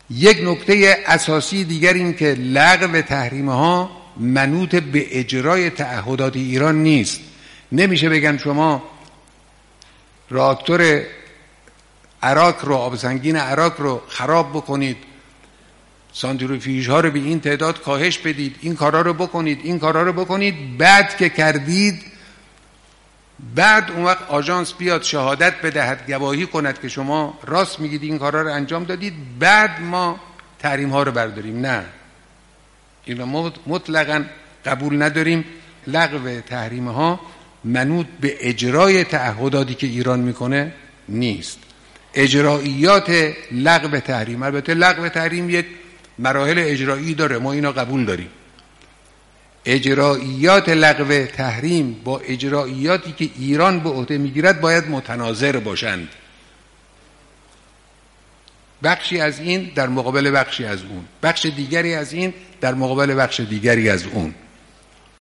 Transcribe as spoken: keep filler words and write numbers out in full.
یک نکته اساسی دیگر این که لغو تحریم ها منوط به اجرای تعهدات ایران نیست. نمیشه بگن شما راکتور عراق رو، آب سنگین عراق رو خراب بکنید، سانتریفیوژ ها رو به این تعداد کاهش بدید، این کارا رو بکنید، این کارا رو بکنید، بعد که کردید بعد اون وقت آژانس بیاد شهادت بدهد، گواهی کند که شما راست میگید این کارا رو انجام دادید، بعد ما تحریم ها رو برداریم. نه، این رو مطلقاً قبول نداریم. لغو تحریم ها منوط به اجرای تعهداتی که ایران میکنه نیست. اجراییات لغو تحریم، البته لغو تحریم یک مراحل اجرایی داره، ما اینا قبول داریم. اجراییات لغو تحریم با اجراییاتی که ایران به عهده میگیرد باید متناظر باشند. بخشی از این در مقابل بخشی از اون، بخش دیگری از این در مقابل بخش دیگری از اون.